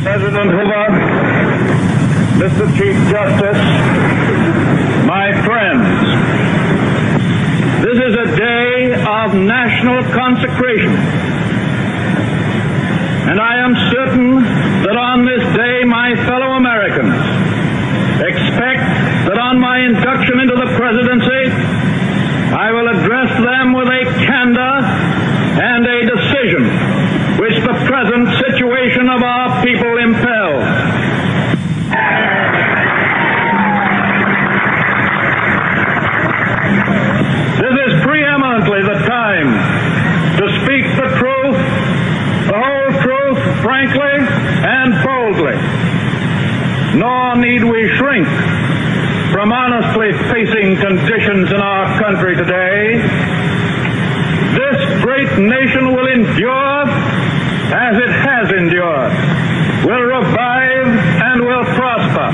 President Hoover, Mr. Chief Justice, my friends, this is a day of national consecration, and I am certain that on this day my fellow Americans expect that on my induction into the presidency I will address them with a candor and a decision which the present situation of our people impels. This is preeminently the time to speak the truth, the whole truth, frankly and boldly. Nor need we shrink from honestly facing conditions in our country today. This great nation will endure as it has endured, will revive and will prosper.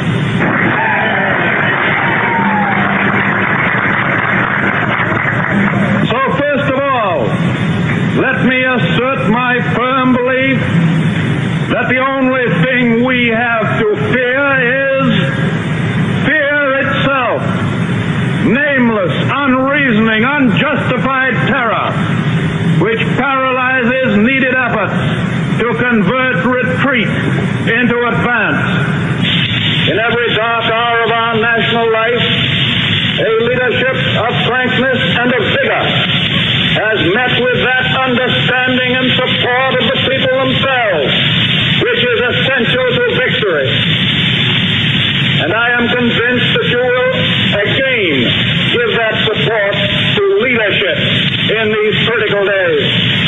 So first of all, let me assert my firm belief that the only thing we have to fear is fear itself, nameless, unreasoning, unjustified terror, which paralyzes needed efforts to convert retreat into advance. In every dark hour of our national life, a leadership of frankness and of vigor has met with that understanding and support of the people themselves, which is essential to victory. And I am convinced that you will again give that support to leadership in these critical days.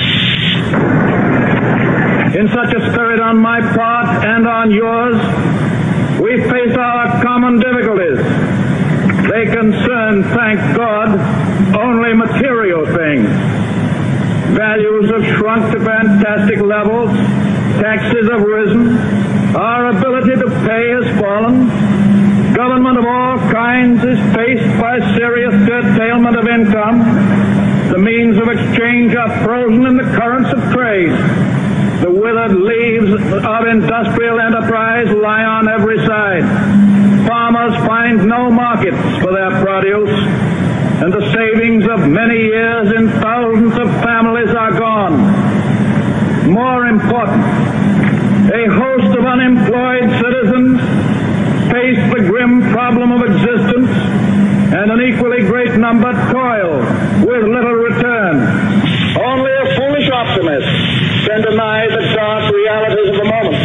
In such a spirit on my part and on yours, we face our common difficulties. They concern, thank God, only material things. Values have shrunk to fantastic levels, taxes have risen, our ability to pay has fallen, government of all kinds is faced by serious curtailment of income, the means of exchange are frozen in the currents of trade, the withered leaves of industrial enterprise lie on every side, farmers find no markets for their produce, and the savings of many years in thousands of families are gone. More important, a host of unemployed citizens face the grim problem of existence, and an equally great number toil with little return. Only a foolish optimist can deny the dark realities of the moment.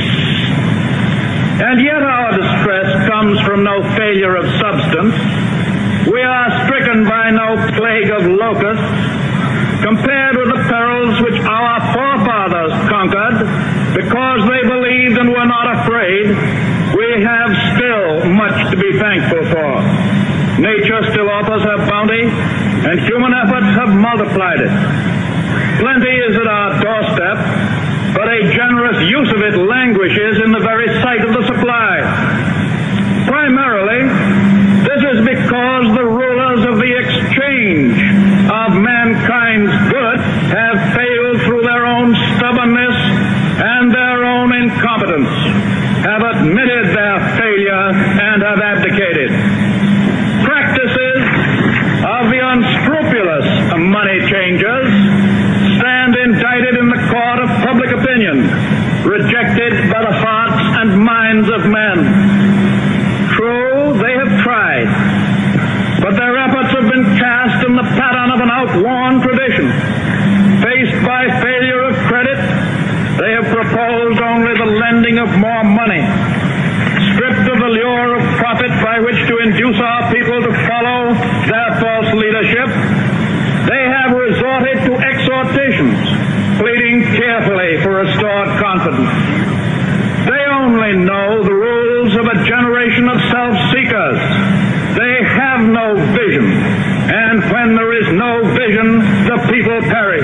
And yet our distress comes from no failure of substance. We are stricken by no plague of locusts. Compared with the perils which our forefathers conquered because they believed and were not afraid, we have still much to be thankful for. Nature still offers her bounty, and human efforts have multiplied it. Plenty is at our doorstep, but a generous use of it languishes in the very sight of the supply. Primarily, this is because the rulers of the exchange of mankind's good have failed through their own stubbornness and their own incompetence, have admitted their failure and have abdicated. Practices of the unscrupulous money changers stand indicted in the court of public opinion, rejected by the hearts and minds of men. True, they have tried, but their efforts have been cast in the pattern of an outworn tradition. Faced by failure of credit, they have proposed only the lending of more money. Stripped of the lure of profit by which to induce our people to follow their false leadership, they have resorted to exhortations, pleading tearfully for restored confidence. They only know the rules of a generation of self-seekers. They have no vision, and when there is no vision, the people perish.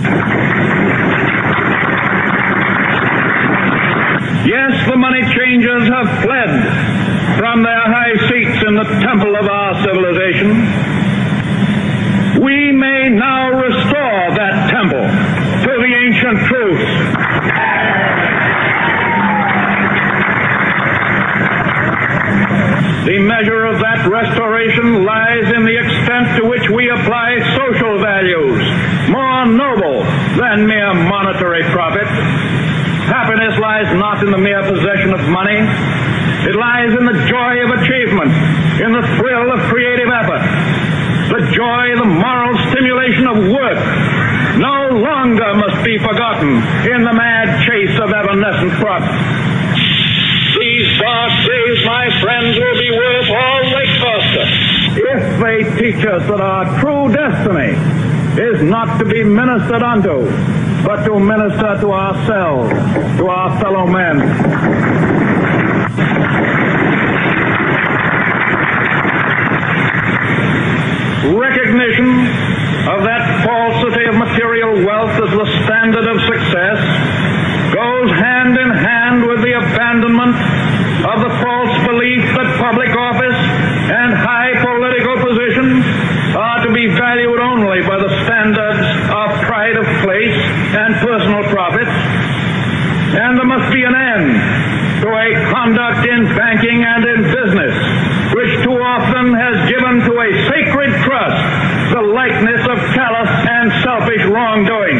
Yes, the money changers have fled from their high seats in the temple of our civilization. We may now restore that temple to the ancient truth. measure of that restoration lies in the extent to which we apply social values, more noble than mere monetary profit. Happiness lies not in the mere possession of money. It lies in the joy of achievement, in the thrill of creative effort, the joy, the moral stimulation of work. No longer must be forgotten in the mad chase of evanescent profit. These dark days, my friends, will be worth all they cost us if they teach us that our true destiny is not to be ministered unto, but to minister to ourselves, to our fellow men. Recognition of that falsity of material wealth as the standard of success goes hand in hand with the abandonment of the false belief that public office and high political positions are to be valued only by the standards of pride of place and personal profit. And there must be an end to a conduct in banking and in business which too often has given to a sacred trust the likeness of callous and selfish wrongdoing.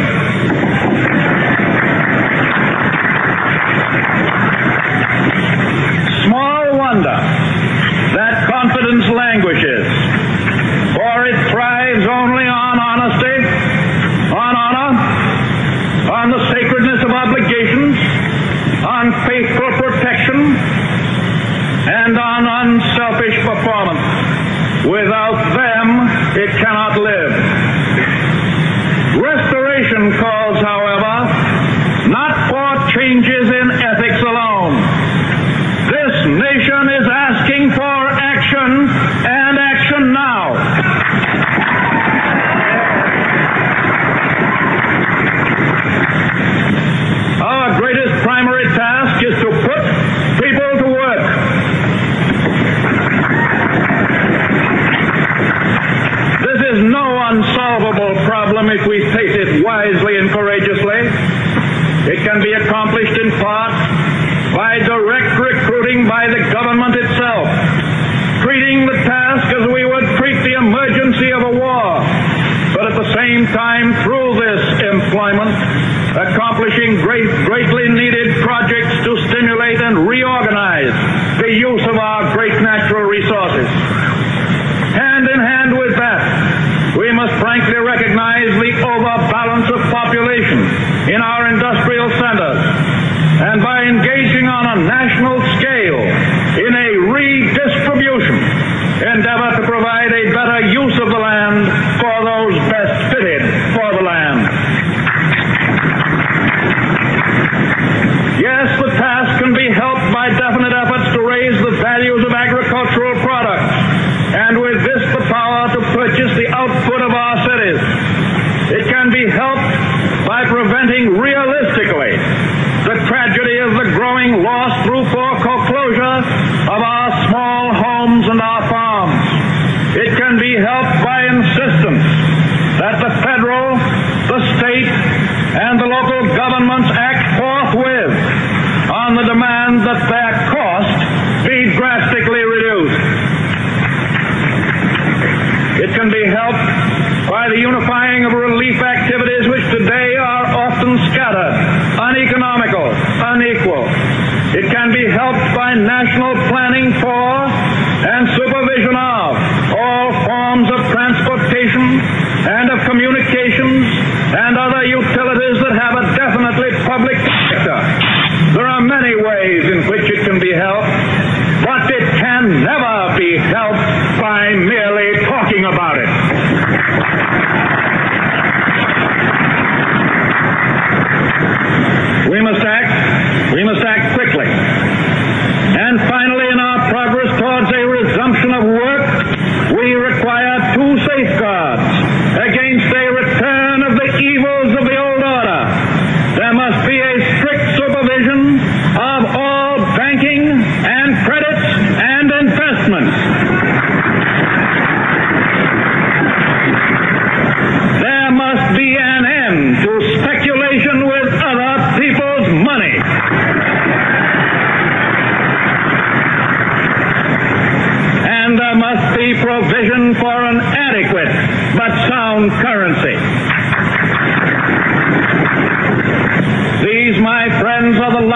Small wonder that confidence languishes, for it thrives only on honesty, on honor, on the sacredness of obligations, on faithful protection, and on unselfish performance. Without them, it cannot live. Restoration calls, however, not for changes in ethics alone. This nation is asking for action, and action now. Our greatest primary task is to put people to work. This is no unsolvable problem if we face it wisely and courageously. It can be accomplished in part by direct recruiting by the government itself, treating the task as we would treat the emergency of a war, but at the same time, through this employment, accomplishing greatly needed projects to stimulate and reorganize the use of our great natural resources. Hand in hand with that, we must frankly recognize the overbalance of population in our industrial centers, and by engaging on a national scale in a redistribution, endeavor to provide a better use of the land for those best fitted for the land. Yes, the task can be helped by definite efforts to raise the values of agricultural products, and with this the power to purchase the output of our cities. It can be helped by preventing realistically the tragedy of the growing loss through foreclosure of our small homes and our farms. It can be helped by insistence that the federal, the state, and the local governments act forthwith on the demand that their cost be drastically reduced. It can be helped by the unifying of relief activities which today are often scattered, uneconomical, unequal. It can be helped by national planning for and supervision of all forms of transportation and of communications and other utilities that have a definitely public character. There are many ways in which it can be helped, but it can never be helped by merely talking about it. We must act quickly. And finally, in our progress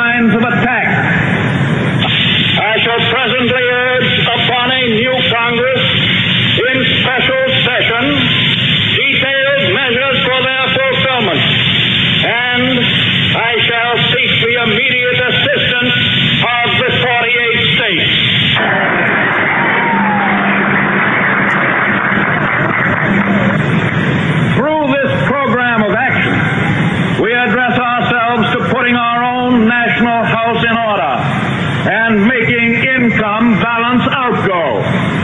lines of attack. I shall presently urge upon a new Congress in special session detailed measures for their fulfillment, and I shall seek the immediate assistance of the 48 states. Through this program of action, we address ourselves to putting our own national house in order and making income balance outgo.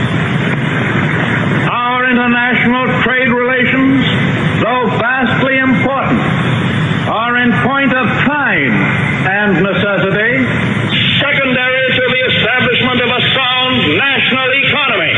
Our international trade relations, though vastly important, are in point of time and necessity secondary to the establishment of a sound national economy.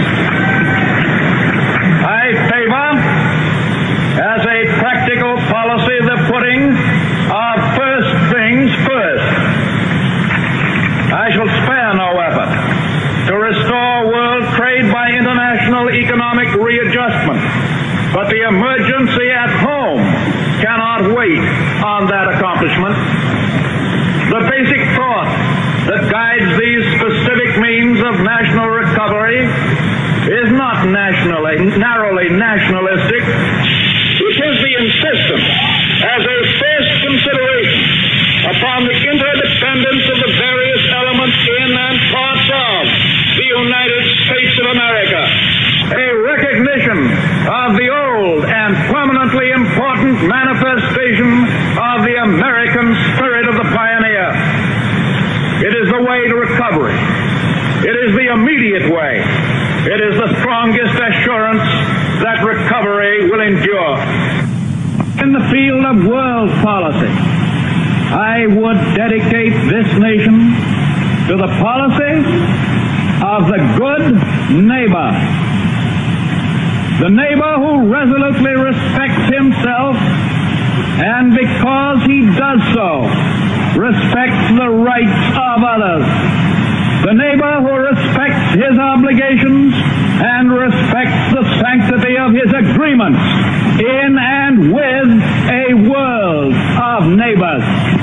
I favor, as a practical policy, the putting of first things first. I shall spare no effort to restore world trade by international economic readjustment, but the emergency at home cannot wait on that accomplishment. The basic thought that guides these specific means of national recovery is not narrowly nationalistic. It is the insistence as a first consideration upon the interdependence of the various elements in and parts of the United States of America. A recognition of the old and permanently important manifestation of the American spirit of the pioneer. It is the way to recovery. It is the immediate way. It is the strongest assurance that recovery will endure. In the field of world policy, I would dedicate this nation to the policy of the good neighbor. The neighbor who resolutely respects himself and, because he does so, respects the rights of others. The neighbor who respects his obligations and respects the sanctity of his agreements in and with a world of neighbors.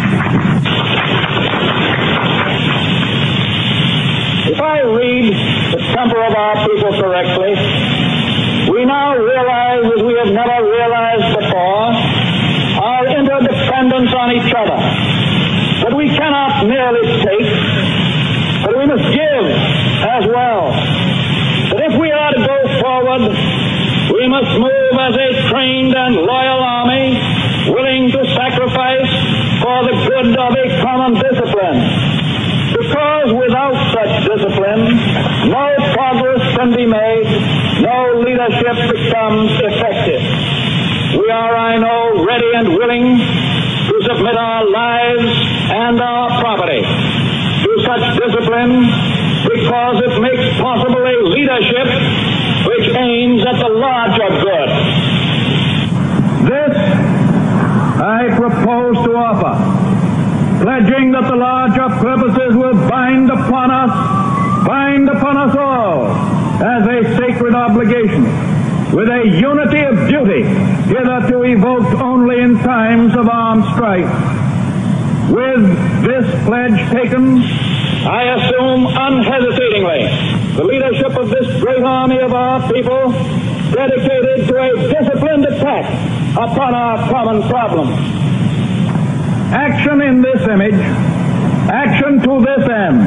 If I read the temper of our people correctly, we now realize, as we have never realized before, our interdependence on each other. But we cannot merely take, but we must give as well. That if we are to go forward, we must move as a trained and loyal army, willing to sacrifice for the good of a common discipline. Because without such discipline, no progress can be made, no leadership becomes effective. We are, I know, ready and willing to submit our lives and our property to such discipline because it makes possible a leadership which aims at the larger good. This I propose to offer, pledging that the larger purposes will bind upon us all, as a sacred obligation, with a unity of duty hitherto evoked only in times of armed strife. With this pledge taken, I assume unhesitatingly the leadership of this great army of our people, dedicated to a disciplined attack upon our common problems. Action in this image, action to this end,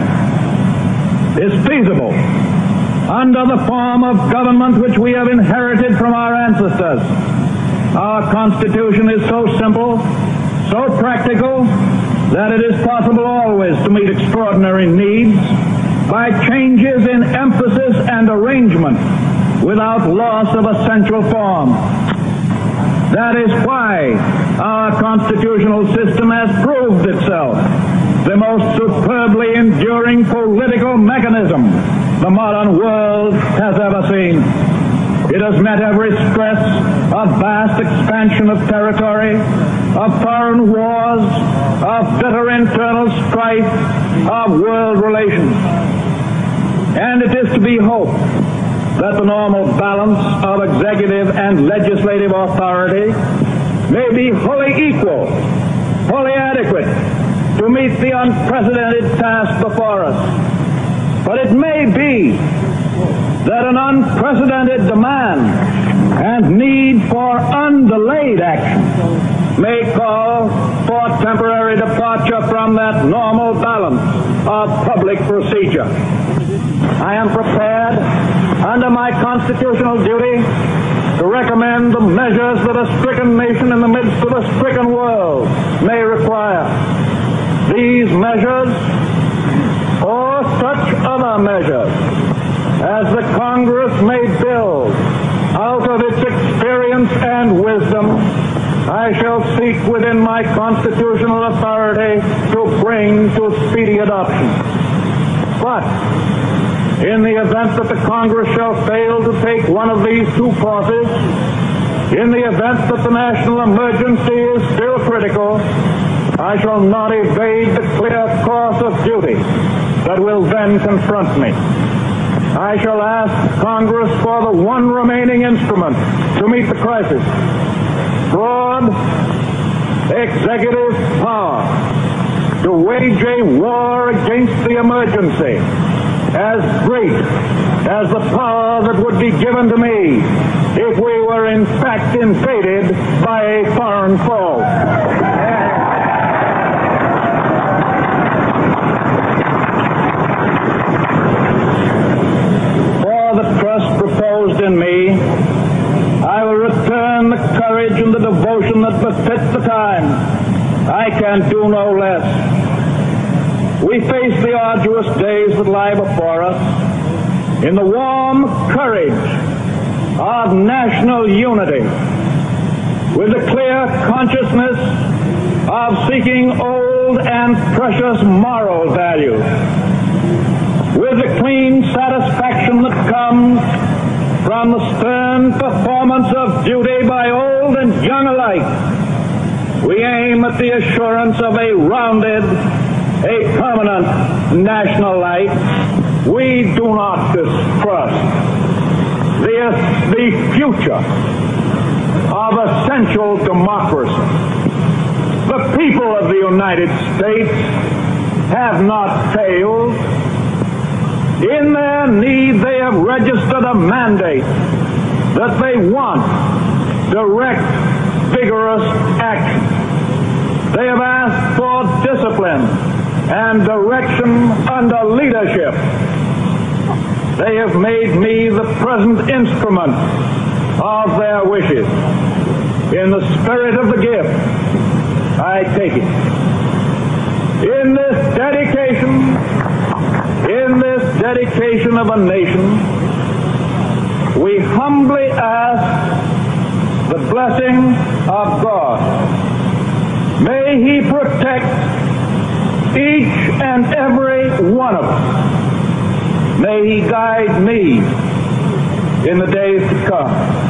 is feasible under the form of government which we have inherited from our ancestors. Our Constitution is so simple, so practical, that it is possible always to meet extraordinary needs by changes in emphasis and arrangement without loss of essential form. That is why our constitutional system has proved itself the most superbly enduring political mechanism the modern world has ever seen. It has met every stress of vast expansion of territory, of foreign wars, of bitter internal strife, of world relations. And it is to be hoped that the normal balance of executive and legislative authority may be wholly equal, wholly adequate to meet the unprecedented task before us. But it may be that an unprecedented demand and need for undelayed action may call for temporary departure from that normal balance of public procedure. I am prepared, under my constitutional duty, to recommend the measures that a stricken nation in the midst of a stricken world may require. These measures, or such other measures, as the Congress may build out of its experience and wisdom, I shall seek within my constitutional authority to bring to speedy adoption. But in the event that the Congress shall fail to take one of these two courses, in the event that the national emergency is still critical, I shall not evade the clear course of duty that will then confront me. I shall ask Congress for the one remaining instrument to meet the crisis: broad executive power to wage a war against the emergency as great as the power that would be given to me if we were in fact invaded by a foreign foe. Proposed in me, I will return the courage and the devotion that befits the time. I can do no less. We face the arduous days that lie before us in the warm courage of national unity, with the clear consciousness of seeking old and precious moral values, with the clean satisfaction that comes from the stern performance of duty by old and young alike. We aim at the assurance of a rounded, a permanent national life. We do not distrust the future of essential democracy. The people of the United States have not failed. In their need, they have registered a mandate that they want direct, vigorous action. They have asked for discipline and direction under leadership. They have made me the present instrument of their wishes. In the spirit of the gift, I take it. In this dedication of a nation, we humbly ask the blessing of God. May He protect each and every one of us. May He guide me in the days to come.